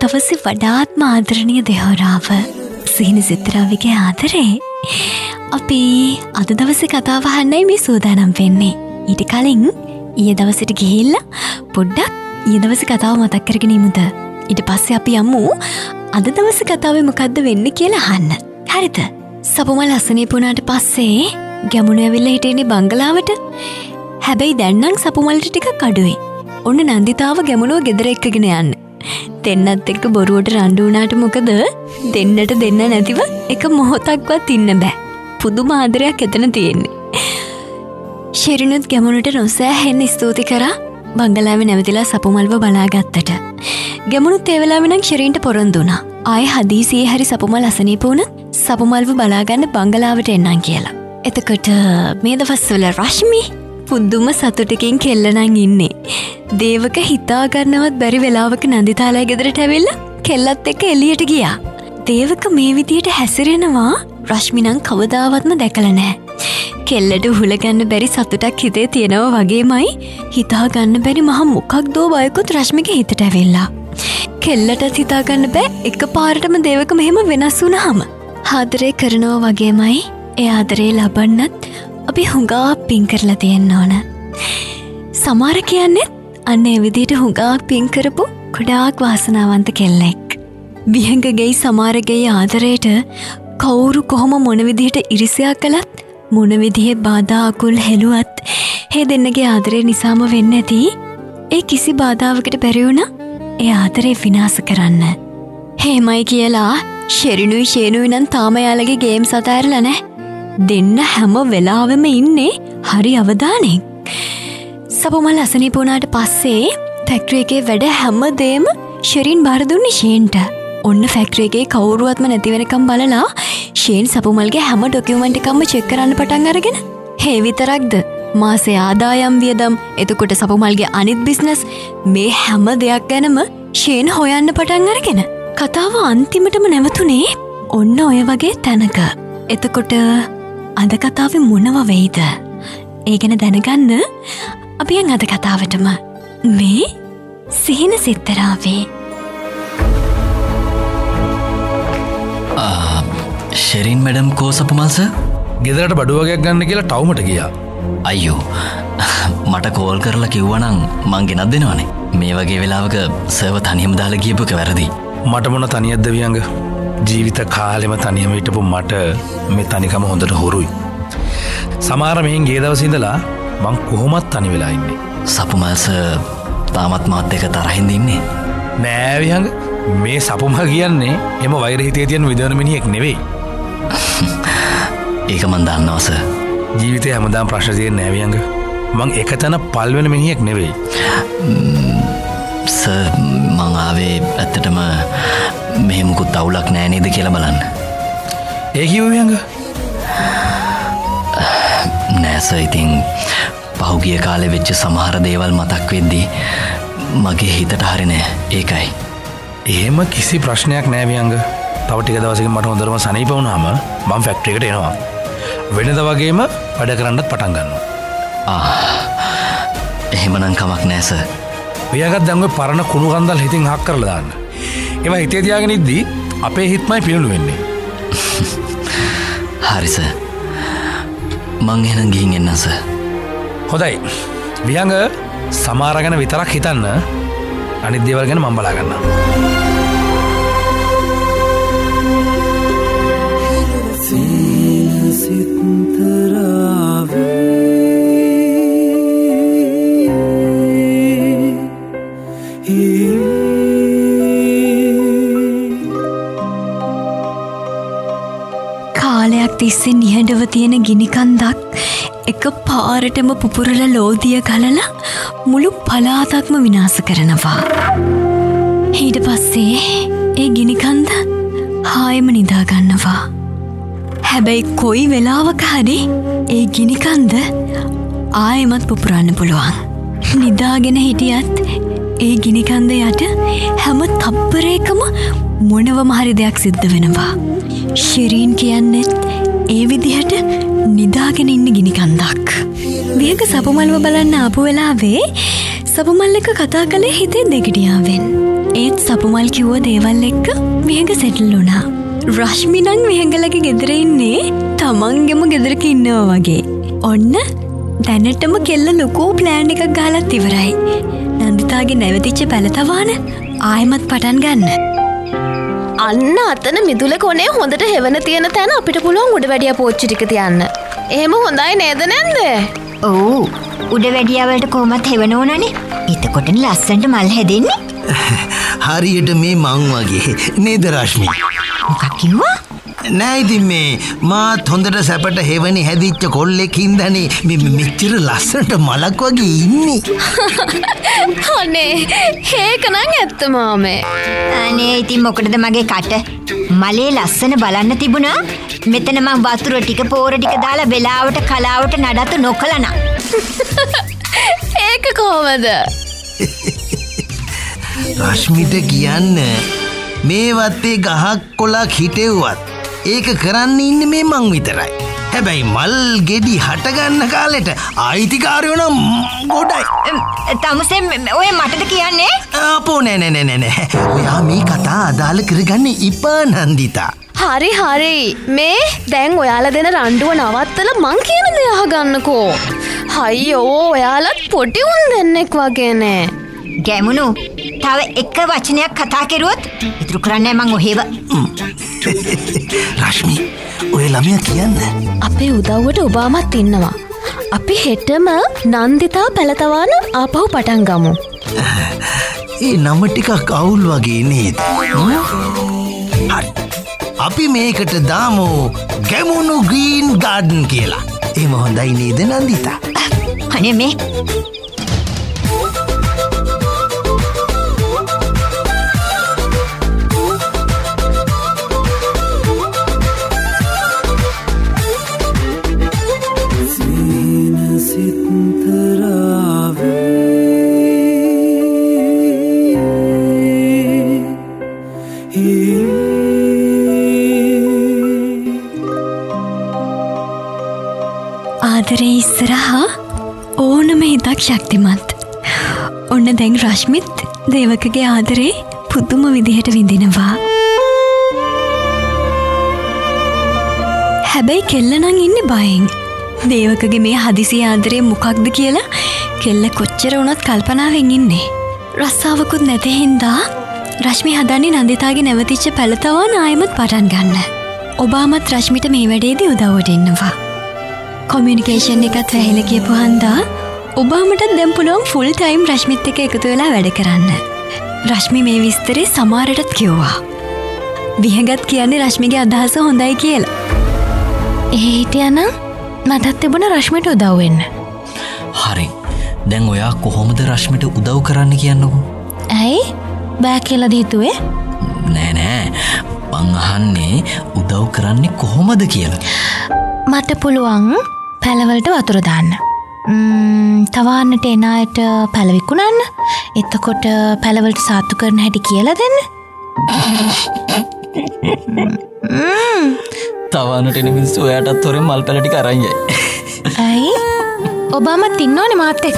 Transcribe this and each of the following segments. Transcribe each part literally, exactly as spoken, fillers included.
දවසේ වඩාත්ම ආදරණීය දෙහොරාව සිහින සිත්‍රාවිගේ ආදරේ. අපි අද දවසේ කතාව අහන්නයි මේ සූදානම් වෙන්නේ. ඊට කලින් ඊයේ දවසට ගිහිල්ලා පොඩ්ඩක් ඊයේ දවසේ කතාව මතක් කරගෙන ඉමුද? ඊට පස්සේ අපි යමු අද දවසේ කතාවේ මොකද්ද වෙන්නේ කියලා අහන්න. හරිද? සපුමල් අසනීප වුණාට පස්සේ ගැමුණු ඇවිල්ලා හිටියේනේ බංගලාවට. හැබැයි දැන් නම් සපුමල්ට ටිකක් අඩුයි. ඔන්න නන්දිතාව ගැමුණුව ගෙදර එක්කගෙන යන්න. දෙන්නත් එක්ක බොරුවට රණ්ඩු වුණාට මොකද දෙන්නට දෙන්න නැතිව එක මොහොතක්වත් ඉන්න බෑ. පුදුම ආදරයක් එතන තියෙන්නේ. ශෙරිනුත් ගැමුණුට නොසෑහෙන්න ස්තුති කරා බංගලාවේ නැවතිලා සපුමල්ව බලාගත්තට. ගැමුණුත් ඒ වෙලාවෙ නම් ශෙරින්ට පොරොන්දු වුණා. ආයේ හදිසියේ හරි සපුමල් අසනීප වුණත් සපුමල්ව බලාගන්න බංගලාවට එන්නම් කියලා. එතකොට මේ දවස්වල රශ්මි පුදුම සතුටකින් කෙල්ලනම් ඉන්නේ. දේවක හිතා ගන්නවත් බැරි වෙලාවක නන්දිතාලයි ගෙදරට ඇවිල්ලා කෙල්ලත් එක්ක එළියට ගියා. දේවක මේ විදියට හැසිරෙනවා රශ්මි නම් කවදාවත්ම දැකලා නැහැ. කෙල්ලට උහුලගන්න බැරි සතුටක් හිතේ තියෙනවා වගේමයි හිතා ගන්න බැරි මහ මොකක්දෝ බයකුත් රශ්මිගේ හිතට ඇවිල්ලා. කෙල්ලටත් හිතා ගන්න බෑ එකපාරටම දේවක මෙහෙම වෙනස් වුණාම. ආදරේ කරනවා වගේමයි ඒ ආදරේ ලබන්නත් අපි හුඟා පින් කරලා තියෙන්න ඕන. සමහර කියන්නේ අන්න ඒ විදිහට හුඟා පින් කරපු ගොඩාක් වාසනාවන්ත කෙල්ලෙක්. විහංගගේ සමහරගේ ආදරයට කවුරු කොහොම මොන විදිහට ඉරිසියා කළත් මොන විදිහේ බාධා අකුල් හෙළුවත් හේ දෙන්නගේ ආදරේ නිසාම වෙන්නේ නැති ඒ කිසි බාධාවකට බැරි වුණා ඒ ආදරේ විනාශ කරන්න. හේමයි කියලා ශෙරිනුයි ෂේනුයි නම් තාම යාළගේ ගේම්ස් අතහැරලා නැහැ. දෙන්න හැම වෙලාවෙම ඉන්නේ හරි අවධානයෙන්. සපුමල් අසනීප වුණාට පස්සේ ෆැක්ටරි එකේ වැඩ හැමදේම ෂෙරින් බාර දුන්නේ ෂේන්ට. ඔන්න ෆැක්ටරි එකේ කවුරුවත්ම නැති වෙනකම් බලලා ෂේන් සපුමල්ගේ හැම ඩොකියුමන්ට් එකක්ම චෙක් කරන්න පටන් අරගෙන හේ විතරක්ද මාසේ ආදායම් වියදම් එතකොට සපුමල්ගේ අනිත් බිස්නස් මේ හැම දෙයක් ගැනම ෂේන් හොයන්න පටන් අරගෙන කතාව අන්තිමටම නැවතුනේ ඔන්න ඔය වගේ තැනක. එතකොට අද කතාවේ මොනව වෙයිද? ඒ ගැන දැනගන්න අපි යන් අද කතාවටම මේ සිහින සිත්තරාවේ. ෂෙරින් මැඩම් කෝ සපුමල් සර්? ගෙදරට බඩු වගේක් ගන්න කියලා ටවුමට ගියා. අයියෝ මට කෝල් කරලා කිව්වනම් මං ගෙනත් දෙනවනේ. මේ වගේ වෙලාවක සර්ව තනියම දාලා ගියපු එක වැරදි. මට මොන තනියක්ද වියංග? ජීවිත කාලෙම තනියම හිටපු මට මේ තනිකම හොඳට හොරුයි. සමහර මෙහෙන් ගිය දවසේ ඉඳලා මං කොහොමත් තනි වෙලා ඉන්නේ. සපුමල් සර් තාමත් මාත් එක්ක තරහින්ද ඉන්නේ? නෑ වියංග, මේ සපුමල් කියන්නේ එම වෛර හිතේ තියෙන විදවන මිනිහෙක් නෙවෙයි. ඒක මන් දන්නවා සර්. ජීවිතේ හැමදාම ප්‍රශ්න තියෙන්නේ නෑ වියංග. මං එකතැන පල් වෙන මිනිහෙක් නෙවෙයි. සර් මං ආවේ ඇත්තටම මෙහෙ මුකුත් අවුලක් නෑ නේද කියලා බලන්න. ඒ කිව්ව වියංග? නෑ සර්, ඉතින් පහුගිය කාලේ වෙච්ච සමහර දේවල් මතක් වෙද්දී මගේ හිතට හරි නෑ. ඒකයි. එහෙම කිසි ප්‍රශ්නයක් නෑ වියංග. තව ටික දවසකින් මට හොඳටම සනීප වුණාම මම ෆැක්ටරි එකට එනවා. වෙනද වගේම වැඩ කරන්නත් පටන් ගන්නවා. ආ එහෙමනම් කමක් නෑ සර්. ඔයාගත් දැන් ඔය පරණ කුණු කන්දල් හිතින් හක් කරලා දාන්න. ඒවා හිතේ තියාගෙන ඉද්දී අපේ හිතමයි පිරුණු වෙන්නේ. හරි සර්. මං එහෙනම් ගිහින් එන්නම් සර්. හොඳයි. වියංග සමහර ගැන විතරක් හිතන්න. අනිත් දේවල් ගැන මම බලා ගන්නම්. කාලයක් තිස්සේ නිහඬව තියෙන ගිනි කන්දක් එක පාරටම පුපුරලා ලෝදිය ගලලා මුළු පළාතක්ම විනාශ කරනවා. ඊට පස්සේ ඒ ගිනි කන්ද ආයෙම නිදා ගන්නවා. හැබැයි කොයි වෙලාවක හරි ඒ ගිනි කන්ද ආයෙමත් පුපුරන්න පුළුවන්. නිදාගෙන හිටියත් ඒ ගිනි කන්ද යට හැම තප්පරයකම මොනවම හරි දෙයක් සිද්ධ වෙනවා. ෂෙරීන් කියන්නේත් ඒ විදිහට නිදාගෙන ඉන්න ගිනි කන්දක්. විහක සපුමල්ව බලන්න ආපු වෙලාවේ සපුමල් එක කතා කළේ හිතේ දෙගිඩියාවෙන්. ඒත් සපුමල් කිව්ව දේවල් එක්ක විහඟ සෙටල් වුණා. රශ්මි නම් විහඟලගේ ගෙදර ඉන්නේ තමන්ගෙම ගෙදරක ඉන්නවා වගේ. ඔන්න දැනටම කෙල්ල ලොකෝ ප්ලෑන් එකක් ගහලත් ඉවරයි. නන්දිතාගේ නැවතිච්ච පැලතවාන ආයෙමත් පටන් ගන්න. අන්න අතන මිදුල කොනේ හොඳට හෙවන තියෙන තැන අපිට පුළුවන් උඩ වැඩියා පෝච්චි ටික තියන්න. එහෙම හොඳයි නේද නැන්ද? ඔව්. උඩ වැඩියා වලට කොහොමත් හෙවන ඕනනේ. එතකොටනේ ලස්සනට මල් හැදෙන්නේ. හරියට මේ මං වගේ නේද රශ්මි? මොකක් කිව්වා? නෑ ඉතින් මේ මාත් හොඳට සැපට හෙවනි හැදිච්ච කොල්ලෙක් හින්දානේ මේ මෙච්චර ලස්සනට මලක් වගේ ඉන්නේ. අනේ ඒක නම් ඇත්ත මාමේ. අනේ ඉතින් මොකටද මගේ කට? මලේ ලස්සන බලන්න තිබුණා. මෙතන මං වතුර ටික පෝර ටික දාලා වෙලාවට කලාවට නඩත්තු නොකළා. ඒක කොහමද? රශ්මිට කියන්න මේ වත්තේ ගහක් කොලක් හිටෙව්වත් ඒක කරන්න ඉන්නේ මේ මං විතරයි. හැබැයි මල් ගෙඩි හටගන්න කාලෙට අයිතිකාරයෝ නම් ගොඩයි. තමුසේ ඔය මටද කියන්නේ? අපෝ නෑ නෑ නෑ නෑ. ඔයා මේ කතා අදාළ කරගන්න ඉපා නන්දිතා. හරි හරි. මේ දැන් ඔයාලා දෙන රණ්ඩුව නවත්තලා මං කියන දේ අහගන්නකෝ. අයියෝ ඔයාලත් පොඩි උන් දෙන්නෙක් වගේනේ. ගැමුණු තව එක වචනයක් කතා කරුවොත් ඉතුරු කරන්නේ මං ඔහෙව. රශ්මි ඔය ළමයා කියන්න. අපේ උදව්වට ඔබාමත් ඉන්නවා. අපි හෙටම නන්දිතා පැලතවාන ආපහු පටන් ගමු. ඒ නම ටිකක් අවුල් වගේ නේද? හරි. අපි මේකට දාමු ගැමුණු ග්‍රීන් ගාඩන් කියලා. එහෙම හොඳයි නේද නන්දිතා? අනේ මේ ආදරේ ඉස්සරහා ඕනම හිතක් ශක්තිමත්. ඔන්න දැන් රශ්මිත් දේවකගේ ආදරේ පුදුම විදිහට විඳිනවා. හැබැයි කෙල්ල නම් ඉන්නේ බයෙන්. දේවකගේ මේ හදිසි ආදරේ මොකක්ද කියලා කෙල්ල කොච්චර වුණත් කල්පනාවෙන් ඉන්නේ. රස්සාවකුත් නැති හින්දා රශ්මි හදන්නේ නන්දිතාගේ නැවතිච්ච පැලතවාන ආයෙමත් පටන් ගන්න. ඔබාමත් රශ්මිට මේ වැඩේදී උදව්වට ඉන්නවා. කොමියුනිකේෂන් එකත් වැහිලා කියපු හන්දා ඔබාමටත් දැන් පුළුවන් ෆුල් ටයිම් රශ්මිත් එක්ක එකතු වෙලා වැඩ කරන්න. රශ්මි මේ විස්තරේ සමහරටත් කිව්වා. විහඟත් කියන්නේ රශ්මිගේ අදහස හොඳයි කියලා. ඒ හිටියනම් මටත් තිබුණ රශ්මිට උදව් වෙන්න. හරි. දැන් ඔයා කොහොමද රශ්මිට උදව් කරන්න කියන්නකෝ? ඇයි? බෑ කියලාද හිතුවේ? නෑ නෑ. මං අහන්නේ උදව් කරන්නේ කොහොමද කියලා. මට පුළුවන් පැලවලට වතුර දාන්න. තවාන්නට එන අයට පැල විකුණන්න. එතකොට පැලවලට සාත්තු කරන හැටි කියලා දෙන්න. තවාන්නට එන මිනිස්සු ඔයාටත් තොරෙන් මල් පැල ටික අරන් යයි. ඇයි? ඔබාමත් ඉන්නවනේ මාත් එක්ක.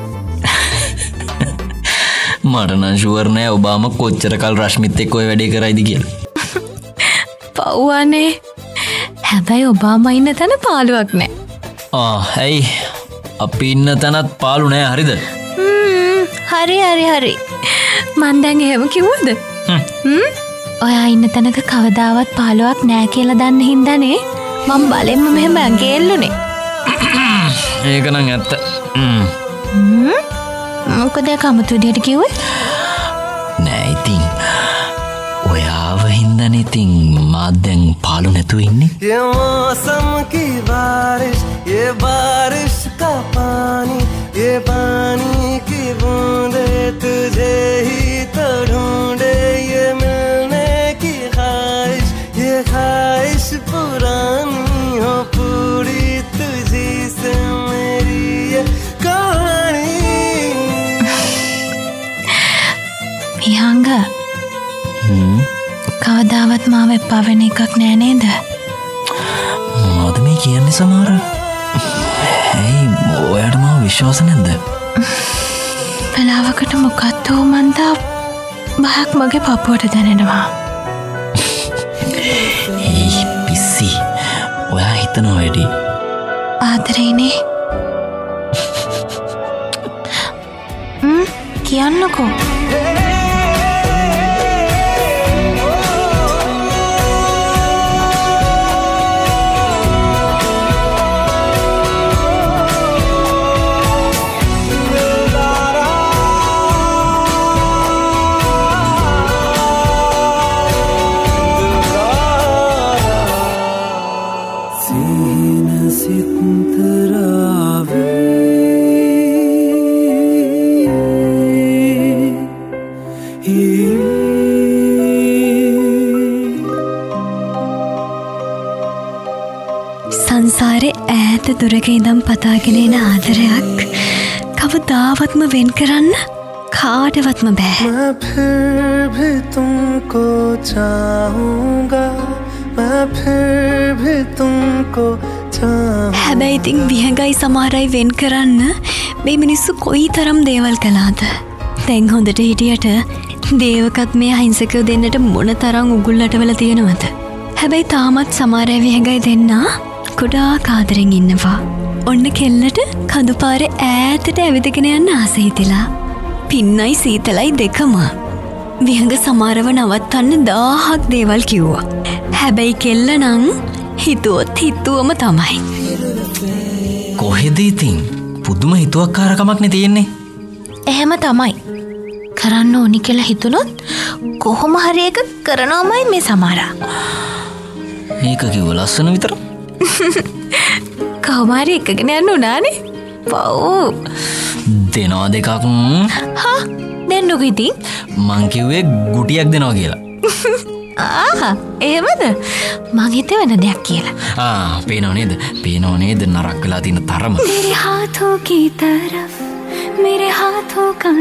මට නම් ෂුවර් නෑ ඔබාම කොච්චර කල් රශ්මිත් එක්ක ඔය වැඩේ කරයිද කියලා. පව්වනේ. හැබැයි ඔබාම ඉන්න තැන පාළුවක් නෑ. ආ ඇයි? අපි ඉන්න තැනත් පාළු නෑ හරිද? හරි හරි හරි. මන් දැන් එහෙම කිව්වද? හ්ම්. ඔයා ඉන්න තැනක කවදාවත් පාළුවක් නෑ කියලා දන්න හින්දානේ මම බලෙන්ම මෙහෙම ඇඟෙල්ලුනේ. ඒක නම් ඇත්ත. හ්ම්. මොකද කමතු විදියට කිව්වේ? නෑ ඉතින් ඔයාව හින්දානේ ඉතින් මාත් දැන් පාළු නැතුව ඉන්නේ. ये मौसम की बारिश ये बारिश का पानी ये पानी की बूंदे तुझे ही तो ढूंढे ये मिलने की ख्वाहिश ये ख्वाहिश पुरानी हो पूरी तुझी से मेरी ये कहानी. විහංග කවදාවත් මාව එපා වෙන එකක් නෑ නේද? මොනවද මේ කියන්නේ සමහර? ඇයි ඔයාට මාව විශ්වාස නැද්ද? වෙලාවකට මොකක්ද මන්දා බයක් මගේ පපුවට දැනෙනවා. ඒ පිස්සි ඔයා හිතනවා වැඩි. ආදරේනේ. හ්ම් කියන්නකෝ. සංසාරේ ඈත දුරක ඉඳන් පතාගෙන එන ආදරයක් කවදාවත්ම වෙන් කරන්න කාටවත්ම බෑ. मैं फिर भी तुमको चाहूंगा मैं फिर भी तुमको चाहूंगा. හැබැයි ඉතින් විහඟයි සමහරයි වෙන් කරන්න මේ මිනිස්සු කොයි තරම් දේවල් කළාද. දැන් හොඳට හිටියට දේවකත් මේ අහිංසකව දෙන්නට මොන තරම් උගුල්ලට වෙලා තියෙනවද. හැබැයි තාමත් සමහර අය විහඟයි දෙන්නා ගොඩාක් ආදරෙන් ඉන්නවා. ඔන්න කෙල්ලට කඳුපාරේ ඈතට ඇවිදගෙන යන්න ආස හිතිලා. පින්නයි සීතලයි දෙකම. විහඟ සමහරව නවත්තන්න දාහක් දේවල් කිව්වා. හැබැයි කෙල්ල නම් හිතුවොත් හිතුවම තමයි. කොහෙද ඉතින් පුදුම හිතුවක්කාරකමක්නේ තියෙන්නේ. එහෙම තමයි. කරන්න ඕනි කියලා හිතුනොත් කොහොම හරි එක කරනවමයි මේ සමහරා. මේක කිව්ව ලස්සන විතර. කොහොම හරි එකගෙන යන්න උනානේ. පව්. දෙනවා දෙකක්. හා දෙන්නකෝ ඉතින්. මං කිව්වේ ගුටියක් දෙනවා කියලා. ආහා එහෙමද? මං හිතුවේ වෙන දෙයක් කියලා. ආ පේනව නේද? පේනව නේද නරක වෙලා තියෙන තරම. मेरे हाथों की तरफ मेरे हाथों का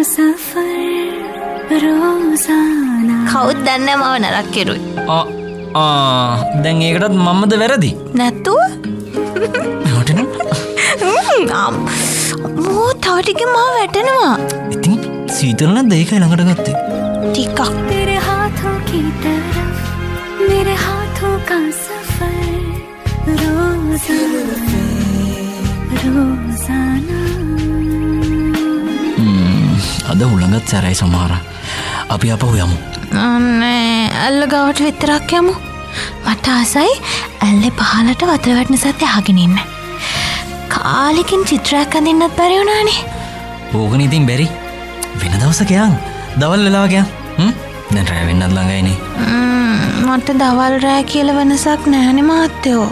सफर रोजाना. කවුද දන්නේ මම නරක කෙරුවේ? ආ ආ දැන් ඒකටත් මමද වැරදි? නැතුව? නෝටන? මෝ තව ටිකක් මම වැටෙනවා. ඉතින් සීතල නැද්ද ඒකයි ළඟට ගත්තේ? ටිකක්. तेरे हाथों की तरफ मेरे हाथों का सफर रोजाना रोजाना. අද හුළඟත් සැරයි සමහර. අපි අපහු යමු. අනේ ඇල්ල ගාවට විතරක් යමු. මට ආසයි ඇල්ලේ පහලට වතුර වැටෙන සද්ද අහගෙන ඉන්න. කාලෙකින් චිත්‍රයක් අඳින්නත් බැරි වුණානේ. ඕකනේ ඉතින් බැරි. වෙන දවසක යන්. දවල් වෙලාවක යන්. හ්ම් දැන් රැ වෙන්නත් ළඟයිනේ. මට දවල් රැ කියලා වෙනසක් නැහැනේ මහත්තයෝ.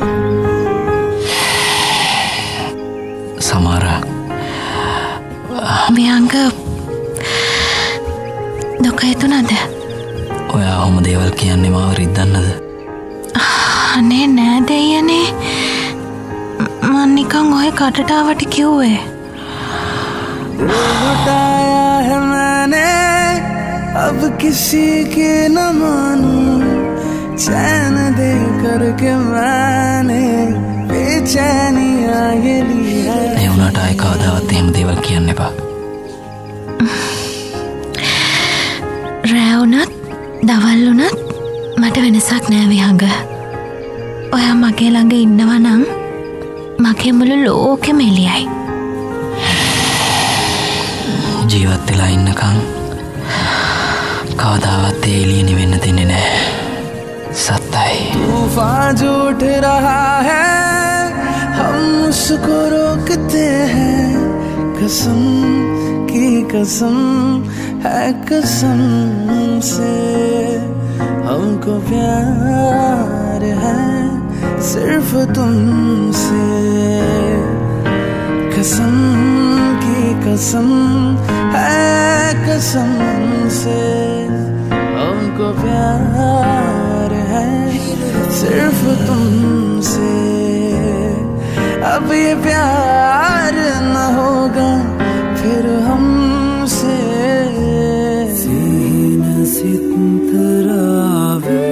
සමහර වියංග දුක හිතුණාද? ඔයා ඔහොම දේවල් කියන්නේ මාව රිද්දන්නද? අනේ නෑ දෙයනේ. මං නිකන් ඔය කටටාවට කිව්වේ. लुटाया है मैंने अब किसी के न मानूं चैन दे करके मैंने बेचैनियां ये ली है. ඒ වුණාට ආයි කවදාවත් එහෙම දේවල් කියන්න එපා. රෑ වුණත් දවල් වුණත් මට වෙනසක් නෑ විහඟ. ඔයා මගේ ළඟ ඉන්නවා නම් මගේ මුළු ලෝකෙම එළියයි. ජීවත් වෙලා ඉන්නකම් කවදාවත් ඒ එළිය නිවෙන්න දෙන්නේ නැහැ. सत्ताई तूफान जो उठ रहा है हम उसको रोकते हैं. कसम की कसम है कसम से हमको प्यार है सिर्फ तुमसे. कसम की कसम है कसम से हमको प्यार है सिर्फ तुमसे. अब ये प्यार न होगा फिर हमसे. सीना सितरावे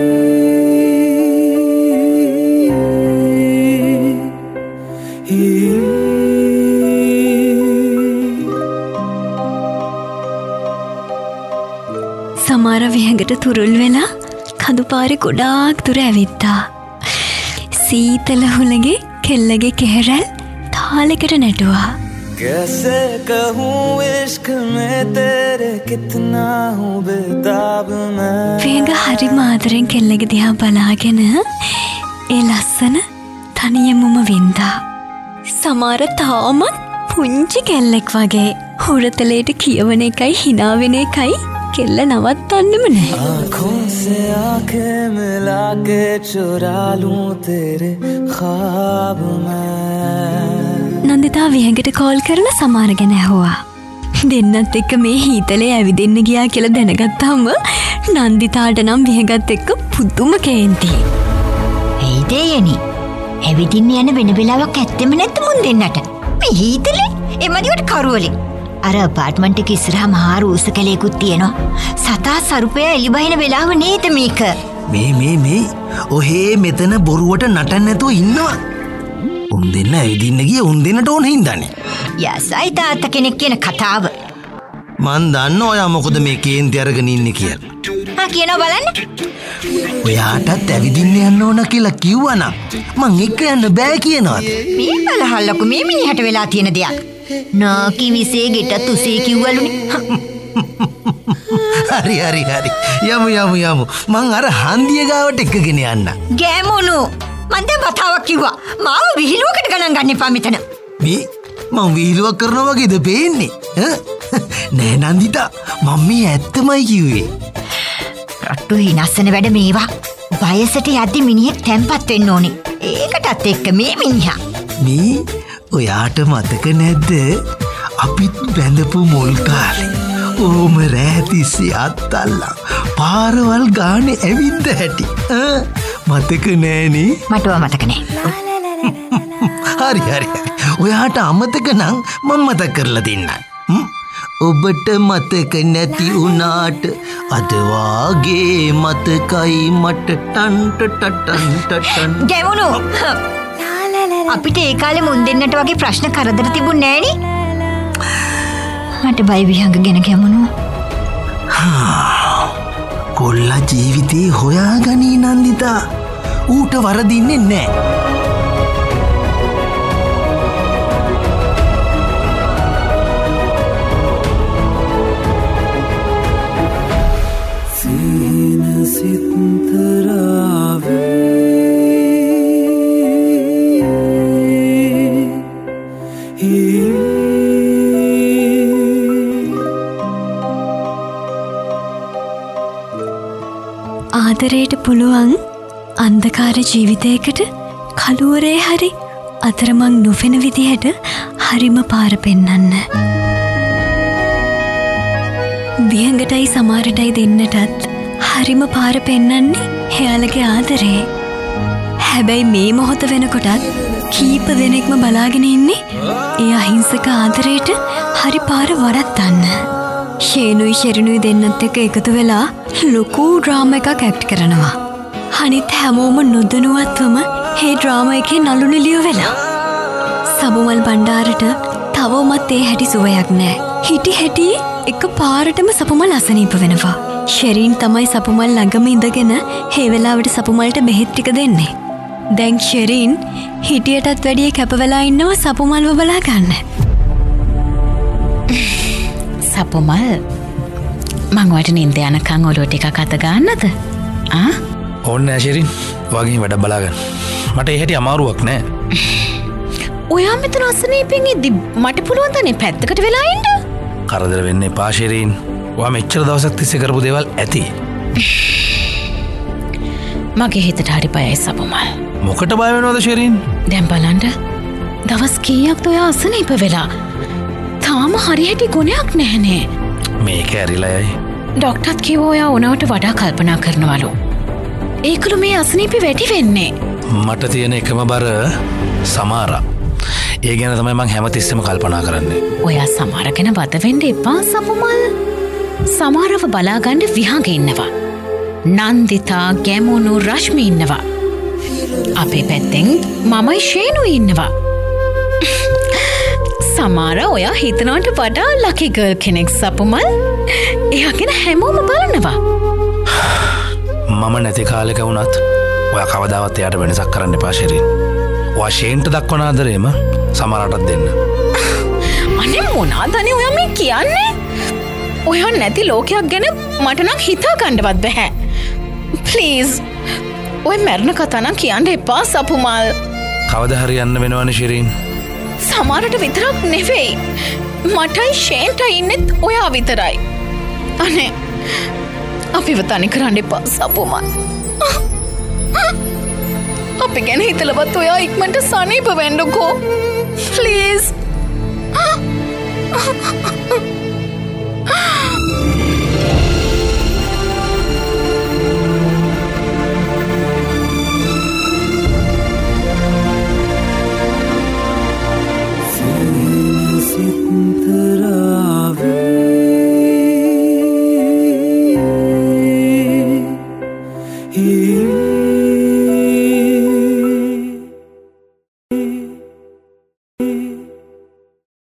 සමහර විහඟට තුරුල් වෙලා කඳුපාරේ ගොඩාක් දුර ඇවිත්තා. සීතල හුලගේ කෙල්ලගේ කෙහෙරැල් තාලෙකට නැටුවා. कैसे कहूँ इश्क में तेरे कितना हूँ बेताब मैं. විහඟ හරි මාදරෙන් කෙල්ලගේ දිහා බලාගෙන ඒ ලස්සන තනියමුම වින්දා. සමහර තාමත් පුංචි කෙල්ලෙක් වගේ හුරතලේට කියවන එකයි හිනාවෙන එකයි කෙල්ල නවත්තන්නම නෑ. आँखों से आँखें मिला के चुरा लूं तेरे ख्वाब में. නන්දිතා විහඟට කෝල් කරලා සමහර ගැන ඇහුවා. දෙන්නත් එක්ක මේ හීතලේ ඇවිදින්න ගියා කියලා දැනගත්තාම නන්දිතාට නම් විහඟත් එක්ක පුදුම කේන්ති. ඇයිද යනි? ඇවිදින්න යන වෙන වෙලාවක් ඇත්තෙම නැත්නම් මුන් දෙන්නට. මේ හීතලේ එමදිවට කරවලේ. අර අපාර්ට්මන්ට් එක ඉස්සරහා මහා රූස කැලේකුත් තියෙනවා. සතා සරුපය එලි බහින වෙලාව නේද මේක? මේ මේ මේ ඔහේ මෙතන බොරුවට නටන්න නැතුව ඉන්නවා. උන් දෙන්න ඇවිදින්න ගිය උන් දෙන්නට ඕන හින්දානේ. යසයි තාත්තා කෙනෙක් කියන කතාව. මන් දන්න ඔයා මොකද මේ කේන්ති අරගෙන ඉන්නේ කියලා. හා කියනවා බලන්න. ඔයාටත් ඇවිදින්න යන්න ඕන කියලා කිව්වනම් මං එක්ක යන්න බෑ කියනවාද? මේ බලහල්ලකෝ මේ මිනිහට වෙලා තියෙන දෙයක්. නාකි විසේ ගෙටත් උසේ කිව්වලුනේ. හරි හරි හරි යමු යමු යමු. මං අර හන්දිය ගාවට එක්කගෙන යන්න. ගෑමුණු මන් දැන් වතාවක් කිව්වා. මාව විහිළුවකට ගණන් ගන්න එපා මෙතන. මේ මං විහිළුවක් කරනවා වගේද පේන්නේ? නෑ නන්දිතා මම මේ ඇත්තමයි කිව්වේ. රට්ටු හිනස්සන වැඩ මේවා. වයසට යද්දි මිනිහෙක් තැම්පත් වෙන්න ඕනේ. ඒකටත් එක්ක මේ මිනිහා. මේ ඔයාට මතක නැද්ද අපිත් බැඳපු මුල් කාලේ ඕම රෑ තිස්සේ අත්තල්ලා පාරවල් ගානේ ඇවිද්ද හැටි මතක නෑනේ? මටව මතක නෑ. හරි හරි ඔයාට අමතක නම් මම මතක් කරලා දෙන්නම්. ඔබට මතක නැති වුණාට අද වාගේ මතකයි මට ටන්ට ටටන් ටටන්. ගැමුණු අපිට ඒ කාලේ මුන් දෙන්නට වගේ ප්‍රශ්න කරදර තිබුණේ නෑනේ. මට බයි විහඟ ගැන ගැමුණු. කොල්ලා ජීවිතේ හොයාගනී නන්දිතා. ඌට වරදින්නේ නෑ. सीन सितरावे ආදරයට පුළුවන් අන්ධකාර ජීවිතයකට කළුවරේ හරි අතරමං නොවෙන විදිහට හරිම පාර පෙන්නන්න. විහඟටයි සමහරටයි දෙන්නටත් හරිම පාර පෙන්නන්නේ එයාලගේ ආදරේ. හැබැයි මේ මොහොත වෙනකොටත් කීප දෙනෙක්ම බලාගෙන ඉන්නේ ඒ අහිංසක ආදරයට හරි පාර වරද්දන්න. ෂේනුයි ෂෙරිනුයි දෙන්නත් එක්ක එකතු වෙලා ලොකු ඩ්‍රාමා එකක් ඇක්ට් කරනවා. අනිත් හැමෝම නොදැනුවත්වම මේ ඩ්‍රාමා එකේ නළු නිළිය වෙලා. සබුමල් බණ්ඩාරට තවමත් ඒ හැටි සුවයක් නෑ. හිටි හැටි එක පාරටම සපුමල් අසනීප වෙනවා. ෂෙරින් තමයි සපුමල් ළඟම ඉඳගෙන මේ වෙලාවට සපුමල්ට බෙහෙත් ටික දෙන්නේ. දැන් ෂෙරින් හිටියටත් වැඩිය කැප වෙලා ඉන්නවා සපුමල්ව බලා ගන්න. සපුමල් මං ඔයාට නින්ද යනකන් ඔලුව ටිකක් අත ගන්නද? ආ? ඕන්න නෑ ෂෙරින්. වගේ වැඩ බලාගන්න. මට ඒ හැටි අමාරුවක් නෑ. ඔයා මෙතන අසනීපෙන් ඉද්දි මට පුළුවන් තනේ පැත්තකට වෙලා ඉන්න. කරදර වෙන්න එපා ෂෙරින්. ඔයා මෙච්චර දවසක් තිස්සේ කරපු දේවල් ඇති. මගේ හිතට හරි බයයි සපුමල්. මොකට බය වෙනවද ෂෙරින්? දැන් බලන්න. දවස් කීයක්ද ඔයා අසනීප වෙලා? තාම හරියට ගුණයක් නැහනේ. මේක ඇරිලා යයි. ඩොක්ටර්ත් කිව්වා ඔයා උනවට වඩා කල්පනා කරනවලු. ඒකළු මේ අසනීපි වැඩි වෙන්නේ. මට තියෙන එකම බර සමාරා. ඒ ගැන තමයි මං හැමතිස්සෙම කල්පනා කරන්නේ. ඔයා සමහර ගැන වද වෙන්න එපා සපුමල්. සමහරව බලාගන්න විහඟ ඉන්නවා. නන්දිතා ගැමුණු රශ්මි ඉන්නවා. අපේ පැත්තෙන් මමයි ෂේනු ඉන්නවා. සමහර ඔයා හිතනවට වඩා ලකි ගර්ල් කෙනෙක් සපුමල්. එයා ගැන හැමෝම බලනවා. මම නැති කාලෙක වුණත් ඔයා කවදාවත් එයාට වෙනසක් කරන්න එපා ශෙරින්. ඔයා ෂේන්ට දක්වන ආදරේම සමහරටත් දෙන්න. අනේ මොනවාදනේ ඔයා මේ කියන්නේ? ඔයා නැති ලෝකයක් ගැන මට නම් හිතා ගන්නවත් බැහැ. ප්ලීස්. ඔය මරණ කතා නම් කියන්න එපා සපුමල්. කවදා හරි යන්න වෙනවනේ ශෙරින්. සමහරට විතරක් නෙවෙයි. මටයි ෂේන්ටයි ඉන්නෙත් ඔයා විතරයි. අනේ අපිව තනි කරන්න එපා සපුමල්. අපි ගැන හිතලවත් ඔයා ඉක්මනට සනීප වෙන්නකෝ. ප්ලීස්. He